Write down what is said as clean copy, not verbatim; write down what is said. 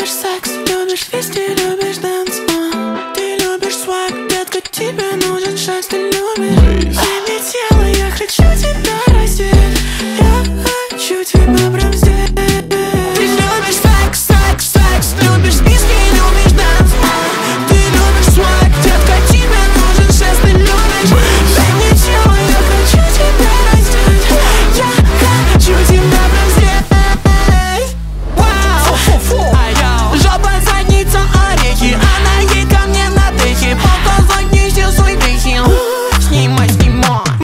любишь секс, любишь виски, любишь дэнс. Ты любишь сваг, детка, тебе нужен шанс. Ты